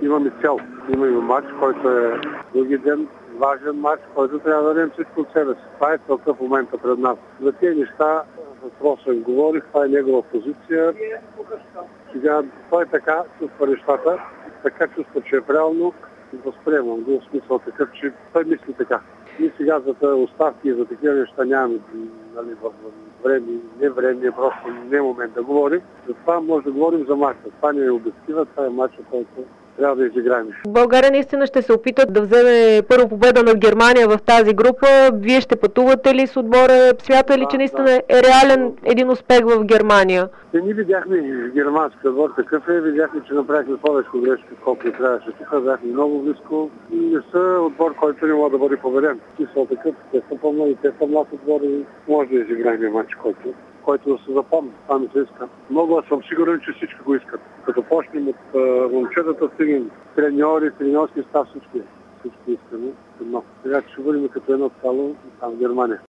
имаме цел. Имаме матч, който е други ден, важен матч, който трябва да дадем всичко от себе си. Това е целта в момента пред нас. За тези неща въпросът говорих, това е негова позиция. Сега той така чувства нещата, така чувства, че е правилно. Възприемам го в смисъл такъв, че той мисли така. Ние сега за оставки и за такива неща нямаме време, не време, просто не е момент да говорим. Затова може да говорим за матча. Това не е обектива, това е матча, който трябва да изиграем. България наистина ще се опитат да вземе първо победа над Германия в тази група. Вие ще пътувате ли с отбора? Смята ли, че наистина е реален един успех в Германия? Ние видяхме германски отбор такъв е, видяхме, че направихме повече грешки, колкото трябваше. Тук бяхме много близко. Не са отбор, който не може да бъде победен. Смисъл такъв, те са по-много, те са млад отбор и може да изиграем матч, който да се запомни. Това ми се иска. Много съм сигурен, че всички го искат. Като почнем от момчетата, стигнем треньори, треньорски став, всички искаме. Сега ще бъдем като едно цяло там в Германия.